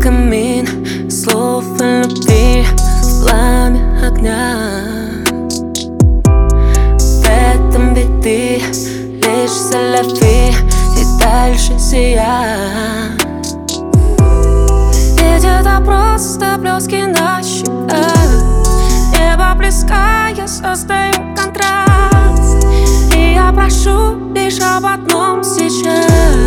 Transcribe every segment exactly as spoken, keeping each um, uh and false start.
камин слов о любви, пламя огня. В этом ведь ты лишь селяфи, и дальше сия. Ведь это просто блески на щеках, небо близко, я создаю контраст. И я прошу лишь об одном сейчас: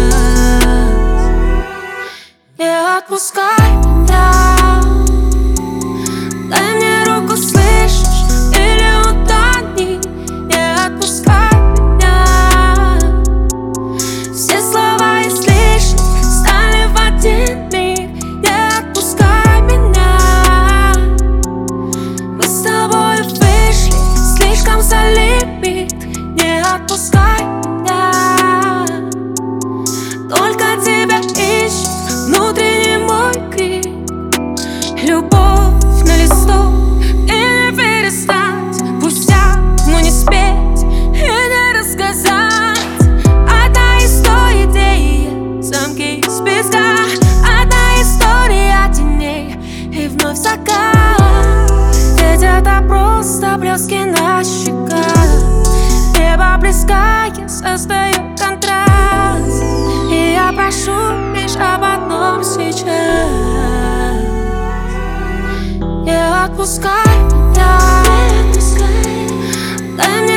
не отпускай меня. Дай мне руку, слышишь, или утони. Не отпускай меня. Все слова излишни стали в один миг. Не отпускай меня. Мы с тобой вышли слишком за лимит. Не отпускай меня. Только тебя ищет внутренний мой крик. Любовь на листок, и не перестать. Пустяк, но не спеть и не рассказать. Одна из той идеи, замки из песка. Одна история теней и вновь закат. Ведь это просто блески на щеках, небо близко, я создаю контраст. И я прошу лишь об одном сейчас: не отпускай меня. Дай мне